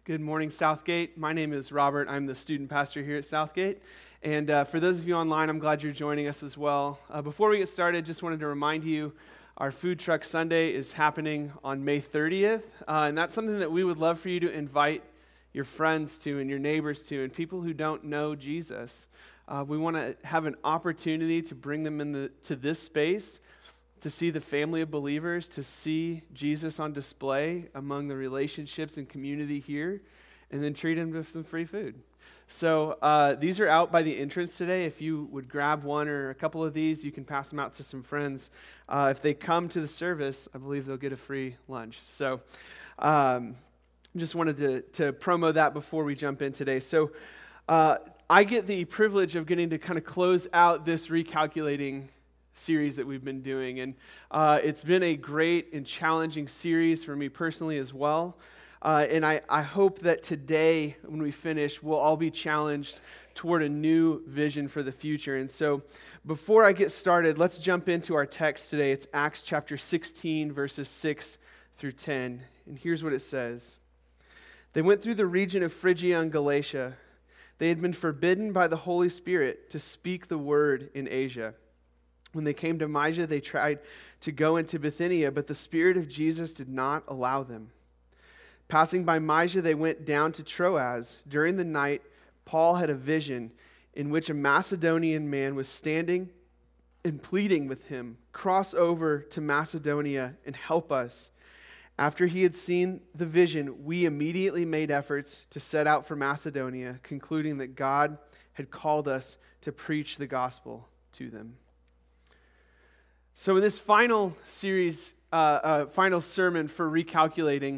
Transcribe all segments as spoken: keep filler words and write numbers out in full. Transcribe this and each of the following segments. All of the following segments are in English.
Good morning, Southgate. My name is Robert. I'm the student pastor here at Southgate. And uh, for those of you online, I'm glad you're joining us as well. Uh, before we get started, just wanted to remind you, our Food Truck Sunday is happening on May thirtieth. Uh, and that's something that we would love for you to invite your friends to and your neighbors to and people who don't know Jesus. Uh, we want to have an opportunity to bring them in the, to this space, to see the family of believers, to see Jesus on display among the relationships and community here, and then treat him with some free food. So uh, these are out by the entrance today. If you would grab one or a couple of these, you can pass them out to some friends. Uh, if they come to the service, I believe they'll get a free lunch. So um, just wanted to, to promo that before we jump in today. So uh, I get the privilege of getting to kind of close out this recalculating series that we've been doing, and uh, it's been a great and challenging series for me personally as well, uh, and I, I hope that today when we finish we'll all be challenged toward a new vision for the future. And so before I get started, let's jump into our text today. It's Acts chapter sixteen verses six through ten, and here's what it says. They went through the region of Phrygia and Galatia. They had been forbidden by the Holy Spirit to speak the word in Asia. When they came to Mysia, they tried to go into Bithynia, but the Spirit of Jesus did not allow them. Passing by Mysia, they went down to Troas. During the night, Paul had a vision in which a Macedonian man was standing and pleading with him, "Cross over to Macedonia and help us." After he had seen the vision, we immediately made efforts to set out for Macedonia, concluding that God had called us to preach the gospel to them. So in this final series, uh, uh, final sermon for recalculating,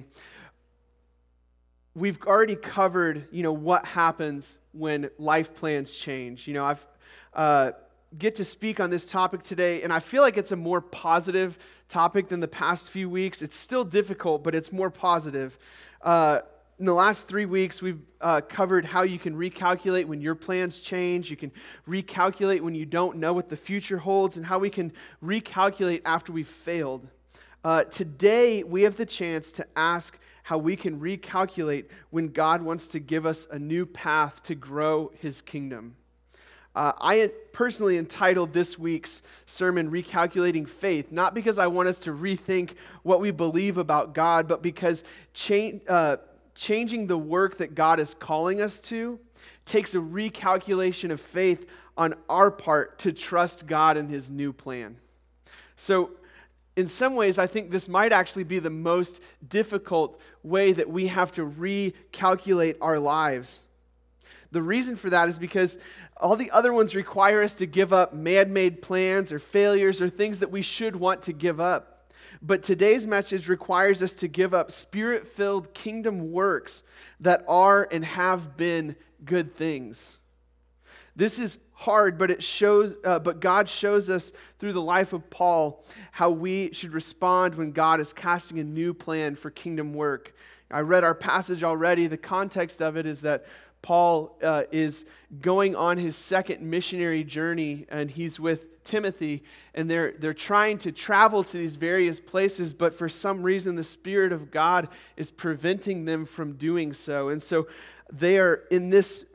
we've already covered, you know, what happens when life plans change. You know, I've uh, get to speak on this topic today, and I feel like it's a more positive topic than the past few weeks. It's still difficult, but it's more positive. Uh, In the last three weeks, we've uh, covered how you can recalculate when your plans change. You can recalculate when you don't know what the future holds, and how we can recalculate after we've failed. Uh, today, we have the chance to ask how we can recalculate when God wants to give us a new path to grow His kingdom. Uh, I personally entitled this week's sermon, Recalculating Faith, not because I want us to rethink what we believe about God, but because change... Uh, Changing the work that God is calling us to takes a recalculation of faith on our part to trust God and His new plan. So, in some ways, I think this might actually be the most difficult way that we have to recalculate our lives. The reason for that is because all the other ones require us to give up man-made plans or failures or things that we should want to give up. But today's message requires us to give up spirit-filled kingdom works that are and have been good things. This is hard, but it shows. Uh, but God shows us through the life of Paul how we should respond when God is casting a new plan for kingdom work. I read our passage already. The context of it is that Paul uh, is going on his second missionary journey, and he's with Timothy, and they're they're trying to travel to these various places, but for some reason the Spirit of God is preventing them from doing so. And so they are in this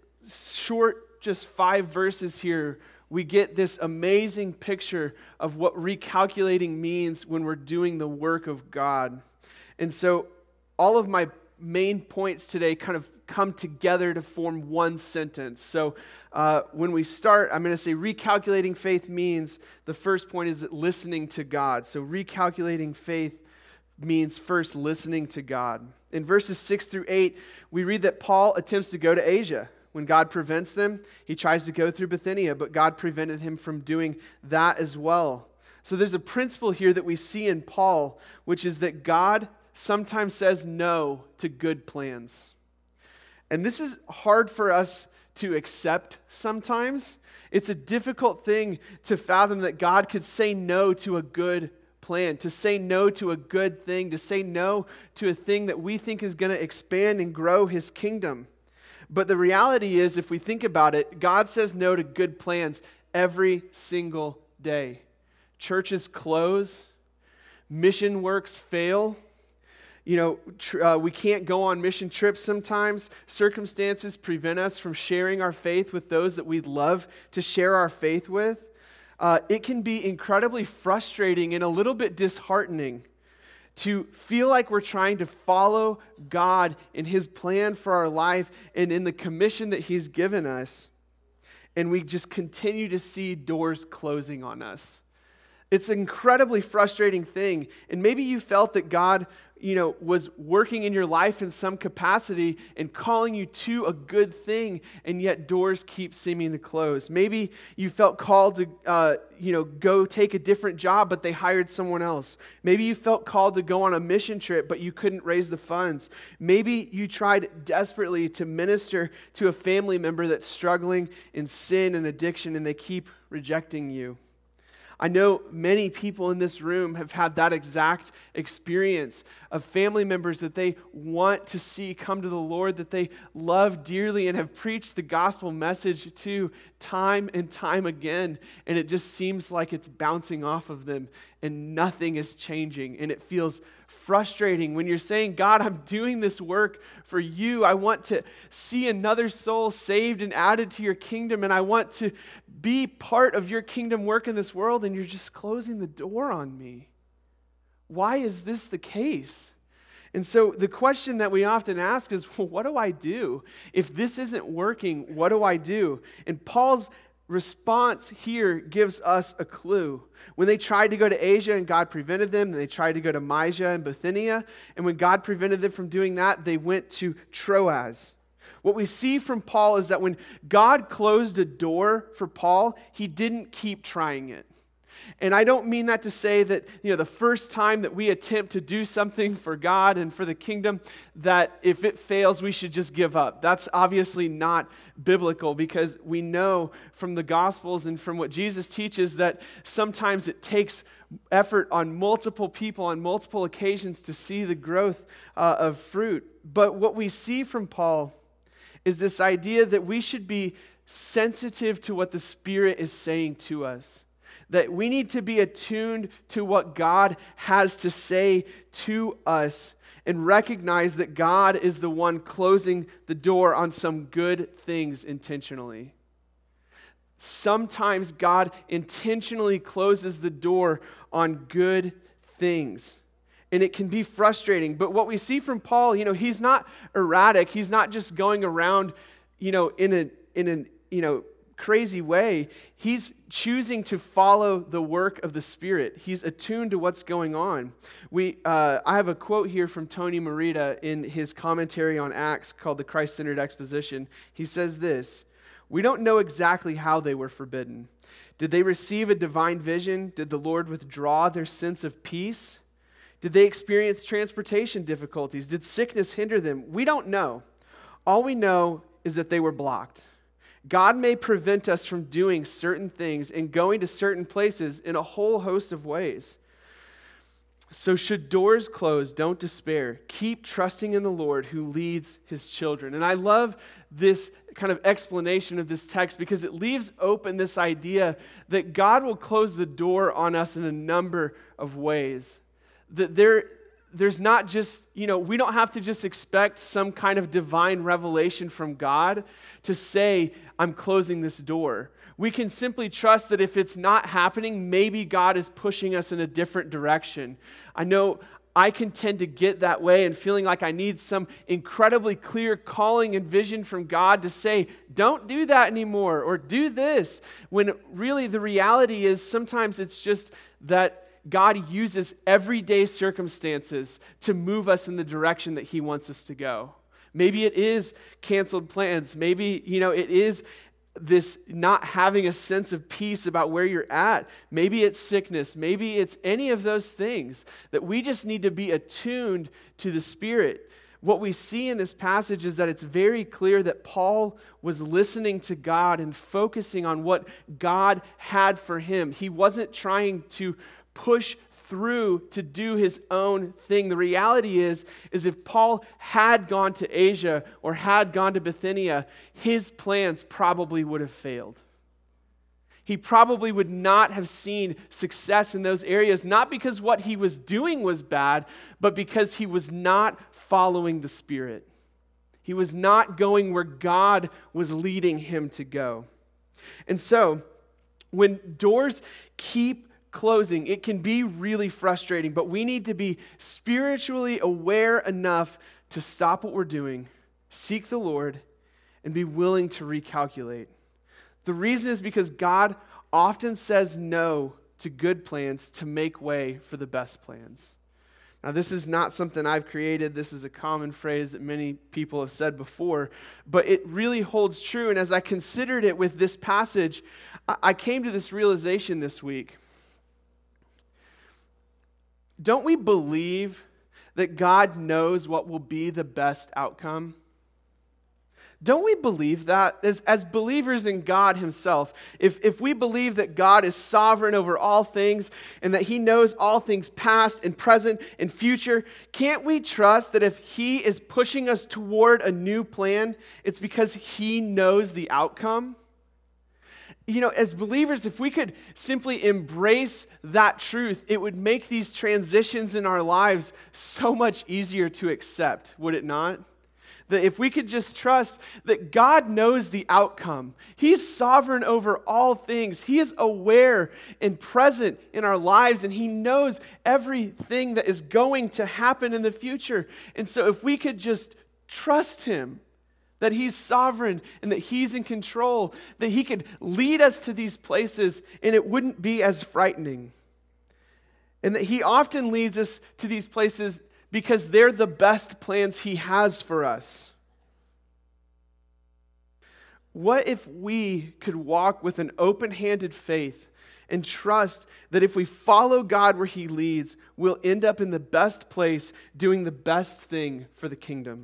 short, just five verses here, we get this amazing picture of what recalculating means when we're doing the work of God. And so all of my main points today kind of come together to form one sentence. So uh, when we start, I'm going to say recalculating faith means, the first point is that listening to God. So recalculating faith means first listening to God. In verses six through eight, we read that Paul attempts to go to Asia. When God prevents them, he tries to go through Bithynia, but God prevented him from doing that as well. So there's a principle here that we see in Paul, which is that God sometimes says no to good plans. And this is hard for us to accept sometimes. It's a difficult thing to fathom that God could say no to a good plan, to say no to a good thing, to say no to a thing that we think is going to expand and grow His kingdom. But the reality is, if we think about it, God says no to good plans every single day. Churches close, mission works fail, You know, tr- uh, we can't go on mission trips sometimes. Circumstances prevent us from sharing our faith with those that we'd love to share our faith with. Uh, it can be incredibly frustrating and a little bit disheartening to feel like we're trying to follow God in His plan for our life and in the commission that He's given us, and we just continue to see doors closing on us. It's an incredibly frustrating thing, and maybe you felt that God, you know, was working in your life in some capacity and calling you to a good thing, and yet doors keep seeming to close. Maybe you felt called to, uh, you know, go take a different job, but they hired someone else. Maybe you felt called to go on a mission trip, but you couldn't raise the funds. Maybe you tried desperately to minister to a family member that's struggling in sin and addiction, and they keep rejecting you. I know many people in this room have had that exact experience of family members that they want to see come to the Lord, that they love dearly and have preached the gospel message to time and time again, and it just seems like it's bouncing off of them and nothing is changing, and it feels frustrating when you're saying, God, I'm doing this work for you. I want to see another soul saved and added to your kingdom, and I want to be part of your kingdom work in this world, and you're just closing the door on me. Why is this the case? And so the question that we often ask is, well, what do I do? If this isn't working, what do I do? And Paul's response here gives us a clue. When they tried to go to Asia and God prevented them, they tried to go to Mysia and Bithynia, and when God prevented them from doing that, they went to Troas. What we see from Paul is that when God closed a door for Paul, he didn't keep trying it. And I don't mean that to say that, you know, the first time that we attempt to do something for God and for the kingdom, that if it fails, we should just give up. That's obviously not biblical, because we know from the Gospels and from what Jesus teaches that sometimes it takes effort on multiple people on multiple occasions to see the growth uh, of fruit. But what we see from Paul is this idea that we should be sensitive to what the Spirit is saying to us. That we need to be attuned to what God has to say to us and recognize that God is the one closing the door on some good things intentionally. Sometimes God intentionally closes the door on good things. And it can be frustrating. But what we see from Paul, you know, he's not erratic. He's not just going around, you know, in a in a you know crazy way. He's choosing to follow the work of the Spirit. He's attuned to what's going on. We uh, I have a quote here from Tony Merida in his commentary on Acts called The Christ-Centered Exposition. He says this: "We don't know exactly how they were forbidden. Did they receive a divine vision? Did the Lord withdraw their sense of peace? Did they experience transportation difficulties? Did sickness hinder them? We don't know. All we know is that they were blocked. God may prevent us from doing certain things and going to certain places in a whole host of ways. So should doors close, don't despair. Keep trusting in the Lord who leads his children." And I love this kind of explanation of this text because it leaves open this idea that God will close the door on us in a number of ways. That there, there's not just, you know, we don't have to just expect some kind of divine revelation from God to say, I'm closing this door. We can simply trust that if it's not happening, maybe God is pushing us in a different direction. I know I can tend to get that way and feeling like I need some incredibly clear calling and vision from God to say, don't do that anymore, or do this, when really the reality is sometimes it's just that God uses everyday circumstances to move us in the direction that he wants us to go. Maybe it is canceled plans. Maybe, you know, it is this not having a sense of peace about where you're at. Maybe it's sickness. Maybe it's any of those things that we just need to be attuned to the Spirit. What we see in this passage is that it's very clear that Paul was listening to God and focusing on what God had for him. He wasn't trying to push through to do his own thing. The reality is, is if Paul had gone to Asia or had gone to Bithynia, his plans probably would have failed. he probably would not have seen success in those areas, not because what he was doing was bad, but because he was not following the Spirit. He was not going where God was leading him to go. And so, when doors keep closing, it can be really frustrating, but we need to be spiritually aware enough to stop what we're doing, seek the Lord, and be willing to recalculate. The reason is because God often says no to good plans to make way for the best plans. Now, this is not something I've created. This is a common phrase that many people have said before, but it really holds true. And as I considered it with this passage, I came to this realization this week. Don't we believe that God knows what will be the best outcome? Don't we believe that as, as believers in God himself? If, if we believe that God is sovereign over all things and that he knows all things past and present and future, can't we trust that if he is pushing us toward a new plan, it's because he knows the outcome? You know, as believers, if we could simply embrace that truth, it would make these transitions in our lives so much easier to accept, would it not? That if we could just trust that God knows the outcome. He's sovereign over all things. He is aware and present in our lives, and he knows everything that is going to happen in the future. And so if we could just trust him, that he's sovereign and that he's in control, that he could lead us to these places and it wouldn't be as frightening. And that he often leads us to these places because they're the best plans he has for us. What if we could walk with an open-handed faith and trust that if we follow God where he leads, we'll end up in the best place doing the best thing for the kingdom?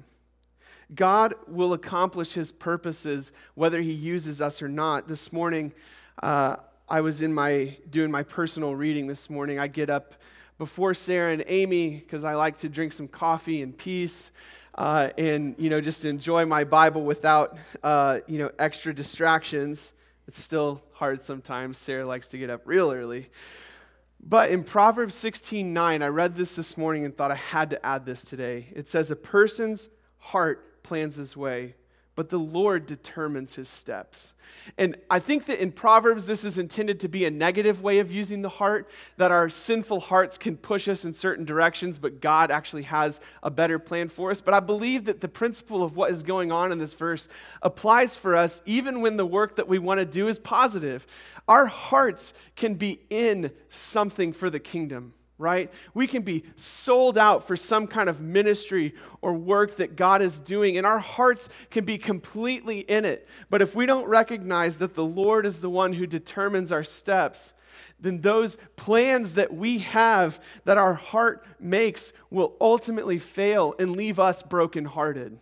God will accomplish his purposes whether he uses us or not. This morning, uh, I was in my doing my personal reading this morning. I get up before Sarah and Amy because I like to drink some coffee in peace uh, and, you know, just enjoy my Bible without, uh, you know, extra distractions. It's still hard sometimes. Sarah likes to get up real early. But in Proverbs sixteen nine, I read this this morning and thought I had to add this today. It says, a person's heart plans his way, but the Lord determines his steps. And I think that in Proverbs, this is intended to be a negative way of using the heart, that our sinful hearts can push us in certain directions, but God actually has a better plan for us. But I believe that the principle of what is going on in this verse applies for us even when the work that we want to do is positive. Our hearts can be in something for the kingdom. Right? We can be sold out for some kind of ministry or work that God is doing, and our hearts can be completely in it. But if we don't recognize that the Lord is the one who determines our steps, then those plans that we have, that our heart makes, will ultimately fail and leave us brokenhearted.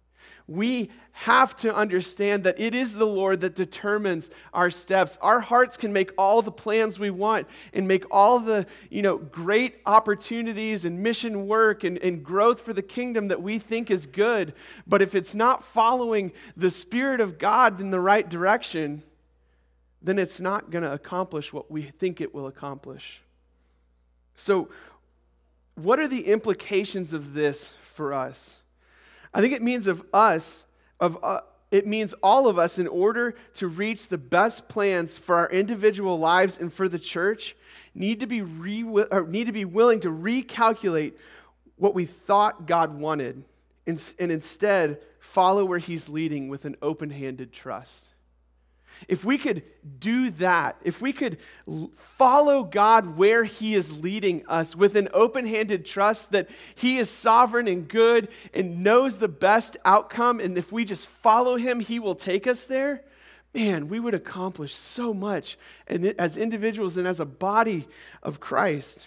We have to understand that it is the Lord that determines our steps. Our hearts can make all the plans we want and make all the, you know, great opportunities and mission work and, and growth for the kingdom that we think is good. But if it's not following the Spirit of God in the right direction, then it's not going to accomplish what we think it will accomplish. So, what are the implications of this for us? I think it means of us, of uh, it means all of us, in order to reach the best plans for our individual lives and for the church, need to be re- or need to be willing to recalculate what we thought God wanted, and, and instead follow where he's leading with an open-handed trust. If we could do that, if we could follow God where he is leading us with an open-handed trust that he is sovereign and good and knows the best outcome, and if we just follow him, he will take us there, man, we would accomplish so much and as individuals and as a body of Christ.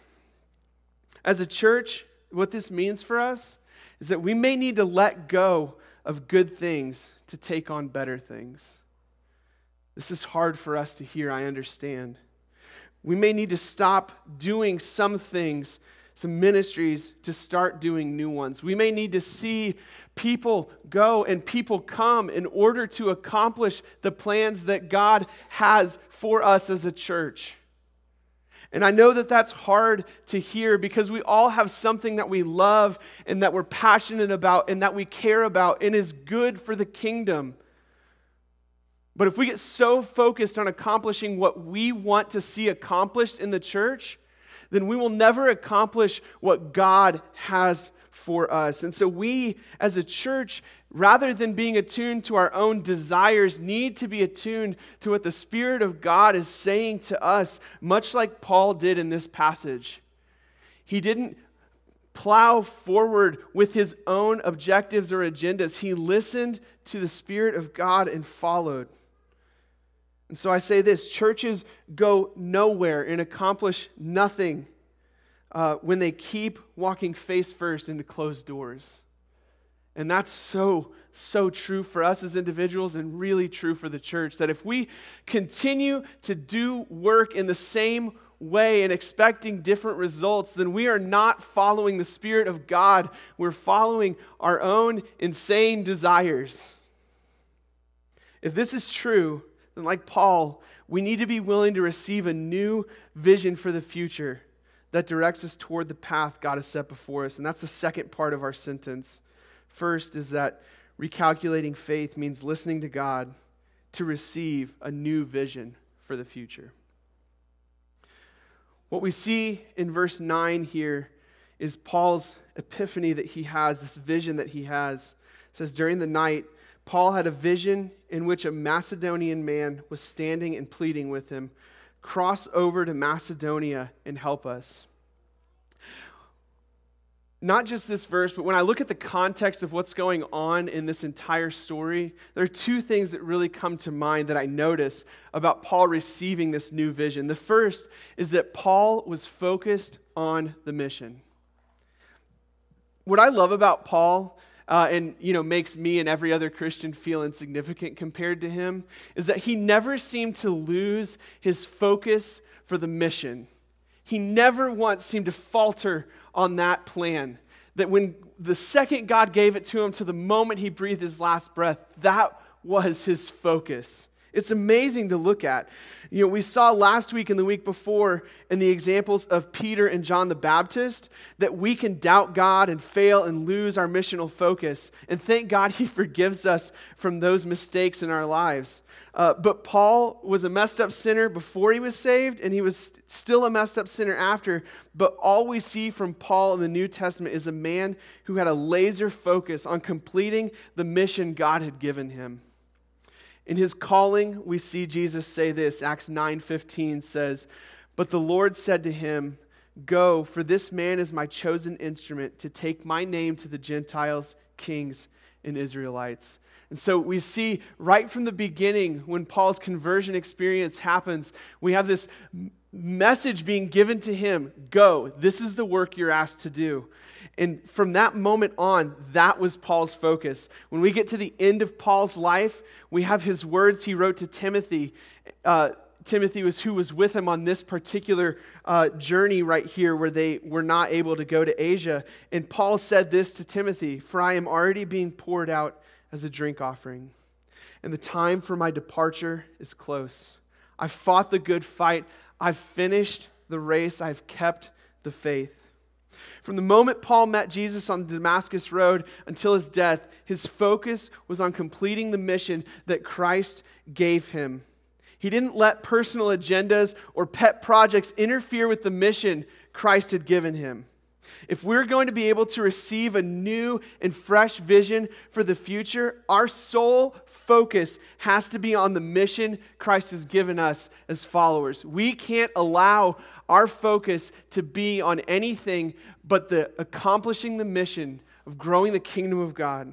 As a church, what this means for us is that we may need to let go of good things to take on better things. This is hard for us to hear, I understand. We may need to stop doing some things some ministries to start doing new ones. We may need to see people go and people come in order to accomplish the plans that God has for us as a church. And I know that that's hard to hear because we all have something that we love and that we're passionate about and that we care about and is good for the kingdom. But if we get so focused on accomplishing what we want to see accomplished in the church, then we will never accomplish what God has for us. And so we, as a church, rather than being attuned to our own desires, need to be attuned to what the Spirit of God is saying to us, much like Paul did in this passage. He didn't plow forward with his own objectives or agendas. He listened to the Spirit of God and followed. And so I say this, churches go nowhere and accomplish nothing uh, when they keep walking face first into closed doors. And that's so, so true for us as individuals and really true for the church, that if we continue to do work in the same way and expecting different results, then we are not following the Spirit of God. We're following our own insane desires. If this is true, then like Paul, we need to be willing to receive a new vision for the future that directs us toward the path God has set before us. And that's the second part of our sentence. First is that recalculating faith means listening to God to receive a new vision for the future. What we see in verse nine here is Paul's epiphany that he has, this vision that he has. It says, during the night, Paul had a vision in which a Macedonian man was standing and pleading with him, cross over to Macedonia and help us. Not just this verse, but when I look at the context of what's going on in this entire story, there are two things that really come to mind that I notice about Paul receiving this new vision. The first is that Paul was focused on the mission. What I love about Paul, uh, and you know, makes me and every other Christian feel insignificant compared to him, is that he never seemed to lose his focus for the mission. He never once seemed to falter on that plan. That when the second God gave it to him to the moment he breathed his last breath, that was his focus. It's amazing to look at. You know, we saw last week and the week before in the examples of Peter and John the Baptist that we can doubt God and fail and lose our missional focus. And thank God he forgives us from those mistakes in our lives. Uh, but Paul was a messed up sinner before he was saved, and he was still a messed up sinner after. But all we see from Paul in the New Testament is a man who had a laser focus on completing the mission God had given him. In his calling, we see Jesus say this. Acts nine fifteen says, "But the Lord said to him, 'Go, for this man is my chosen instrument to take my name to the Gentiles, kings, and Israelites.'" And so we see right from the beginning when Paul's conversion experience happens, we have this message being given to him, go, this is the work you're asked to do. And from that moment on, that was Paul's focus. When we get to the end of Paul's life, we have his words he wrote to Timothy. Uh, Timothy was who was with him on this particular uh, journey right here where they were not able to go to Asia. And Paul said this to Timothy, "For I am already being poured out as a drink offering, and the time for my departure is close. I've fought the good fight. I've finished the race. I've kept the faith." From the moment Paul met Jesus on the Damascus Road until his death, his focus was on completing the mission that Christ gave him. He didn't let personal agendas or pet projects interfere with the mission Christ had given him. If we're going to be able to receive a new and fresh vision for the future, our sole focus has to be on the mission Christ has given us as followers. We can't allow our focus to be on anything but the accomplishing the mission of growing the kingdom of God.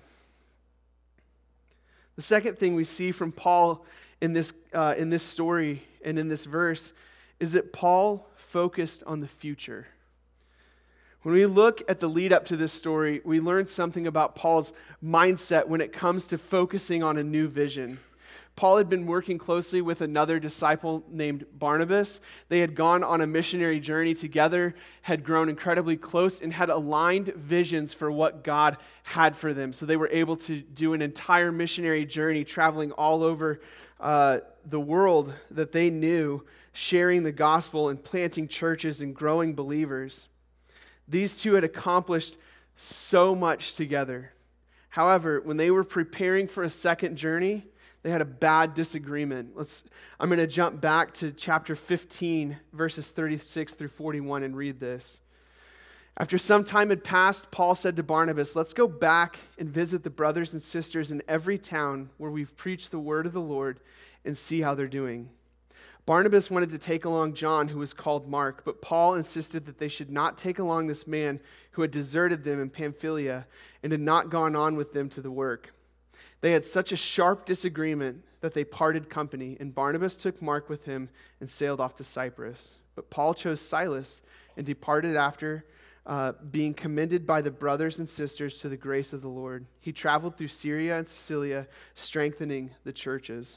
The second thing we see from Paul in this, uh, in this story and in this verse is that Paul focused on the future. When we look at the lead up to this story, we learn something about Paul's mindset when it comes to focusing on a new vision. Paul had been working closely with another disciple named Barnabas. They had gone on a missionary journey together, had grown incredibly close, and had aligned visions for what God had for them. So they were able to do an entire missionary journey, traveling all over uh, the world that they knew, sharing the gospel and planting churches and growing believers. These two had accomplished so much together. However, when they were preparing for a second journey, they had a bad disagreement. Let's. I'm going to jump back to chapter fifteen, verses thirty-six through forty-one, and read this. After some time had passed, Paul said to Barnabas, "Let's go back and visit the brothers and sisters in every town where we've preached the word of the Lord and see how they're doing." Barnabas wanted to take along John, who was called Mark, but Paul insisted that they should not take along this man who had deserted them in Pamphylia and had not gone on with them to the work. They had such a sharp disagreement that they parted company, and Barnabas took Mark with him and sailed off to Cyprus. But Paul chose Silas and departed after uh, being commended by the brothers and sisters to the grace of the Lord. He traveled through Syria and Cilicia, strengthening the churches.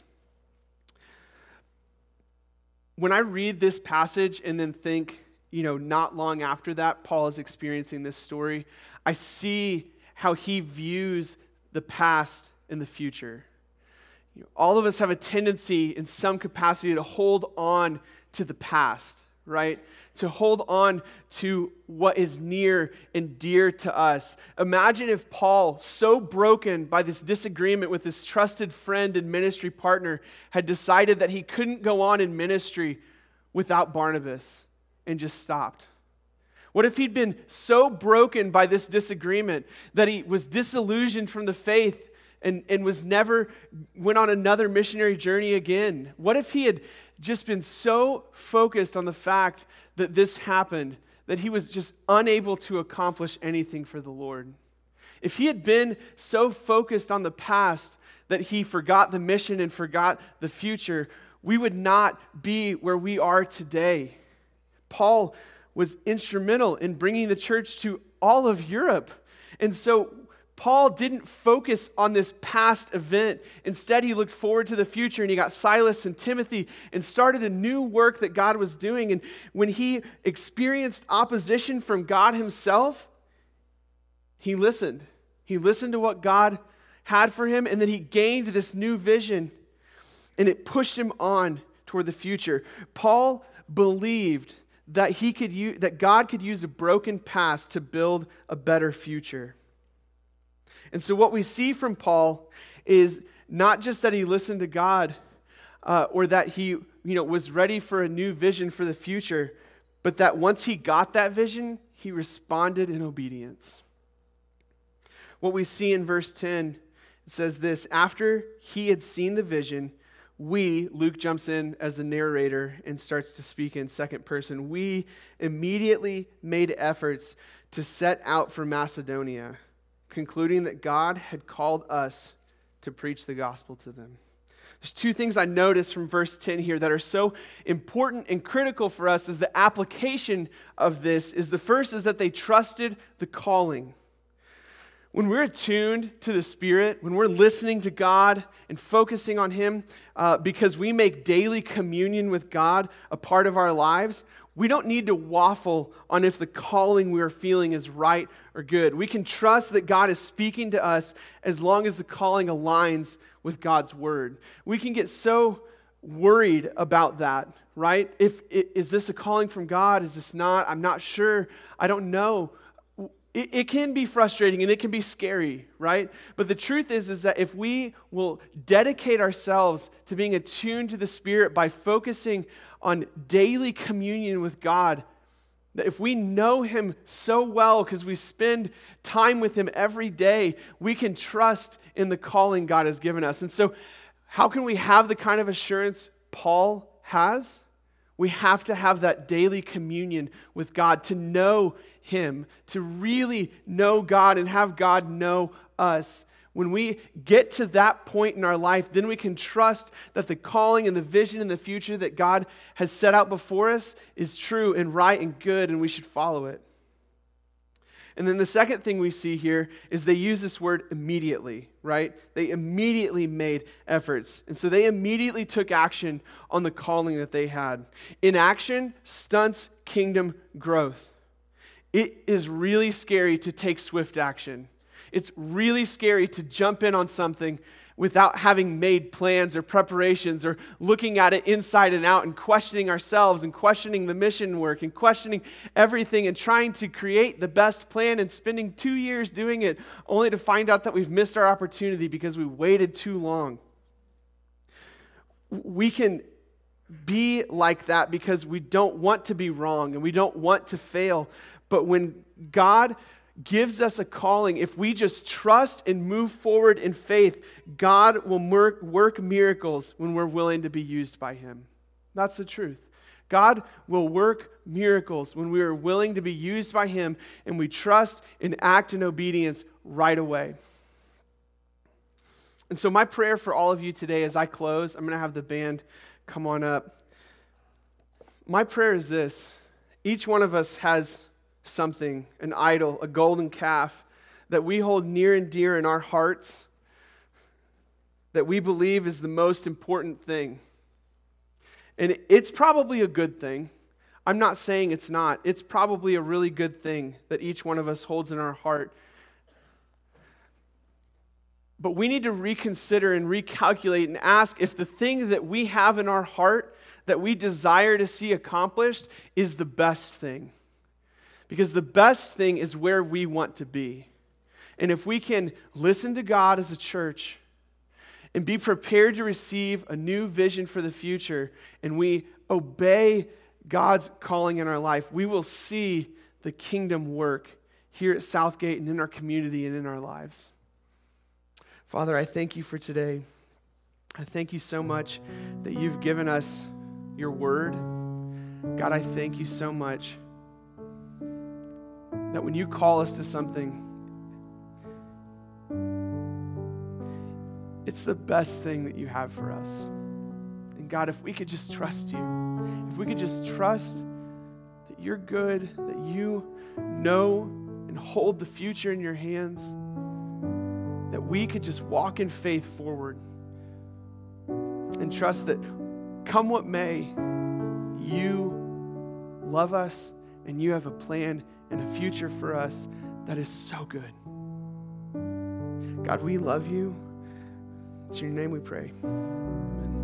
When I read this passage and then think, you know, not long after that, Paul is experiencing this story, I see how he views the past and the future. You know, all of us have a tendency in some capacity to hold on to the past, right? To hold on to what is near and dear to us. Imagine if Paul, so broken by this disagreement with his trusted friend and ministry partner, had decided that he couldn't go on in ministry without Barnabas and just stopped. What if he'd been so broken by this disagreement that he was disillusioned from the faith and, and was never, went on another missionary journey again? What if he had just been so focused on the fact that this happened that he was just unable to accomplish anything for the Lord? If he had been so focused on the past that he forgot the mission and forgot the future, we would not be where we are today. Paul was instrumental in bringing the church to all of Europe. And so Paul didn't focus on this past event. Instead, he looked forward to the future, and he got Silas and Timothy and started a new work that God was doing. And when he experienced opposition from God himself, he listened. He listened to what God had for him, and then he gained this new vision, and it pushed him on toward the future. Paul believed that he could use, that God could use a broken past to build a better future. And so what we see from Paul is not just that he listened to God uh, or that he you know, was ready for a new vision for the future, but that once he got that vision, he responded in obedience. What we see in verse ten, it says this: after he had seen the vision, we, Luke jumps in as the narrator and starts to speak in second person, we immediately made efforts to set out for Macedonia, concluding that God had called us to preach the gospel to them. There's two things I noticed from verse ten here that are so important and critical for us as the application of this is the first is that they trusted the calling. When we're attuned to the Spirit, when we're listening to God and focusing on Him uh, because we make daily communion with God a part of our lives, we don't need to waffle on if the calling we are feeling is right or good. We can trust that God is speaking to us as long as the calling aligns with God's Word. We can get so worried about that, right? If is this a calling from God? Is this not? I'm not sure. I don't know. It, it can be frustrating and it can be scary, right? But the truth is, is that if we will dedicate ourselves to being attuned to the Spirit by focusing on daily communion with God, that if we know Him so well because we spend time with Him every day, we can trust in the calling God has given us. And so how can we have the kind of assurance Paul has? We have to have that daily communion with God to know Him, to really know God and have God know us. When we get to that point in our life, then we can trust that the calling and the vision and the future that God has set out before us is true and right and good, and we should follow it. And then the second thing we see here is they use this word immediately, right? They immediately made efforts. And so they immediately took action on the calling that they had. Inaction stunts kingdom growth. It is really scary to take swift action. It's really scary to jump in on something without having made plans or preparations or looking at it inside and out and questioning ourselves and questioning the mission work and questioning everything and trying to create the best plan and spending two years doing it only to find out that we've missed our opportunity because we waited too long. We can be like that because we don't want to be wrong and we don't want to fail. But when God gives us a calling, if we just trust and move forward in faith, God will work, work miracles when we're willing to be used by Him. That's the truth. God will work miracles when we are willing to be used by Him and we trust and act in obedience right away. And so my prayer for all of you today as I close, I'm going to have the band come on up. My prayer is this: each one of us has something, an idol, a golden calf that we hold near and dear in our hearts, that we believe is the most important thing. And it's probably a good thing. I'm not saying it's not. It's probably a really good thing that each one of us holds in our heart. But we need to reconsider and recalculate and ask if the thing that we have in our heart that we desire to see accomplished is the best thing. Because the best thing is where we want to be. And if we can listen to God as a church and be prepared to receive a new vision for the future, and we obey God's calling in our life, we will see the kingdom work here at Southgate and in our community and in our lives. Father, I thank you for today. I thank you so much that you've given us your word. God, I thank you so much that when you call us to something, it's the best thing that you have for us. And God, if we could just trust you, if we could just trust that you're good, that you know and hold the future in your hands, that we could just walk in faith forward and trust that come what may, you love us and you have a plan and a future for us that is so good. God, we love you. It's in your name we pray. Amen.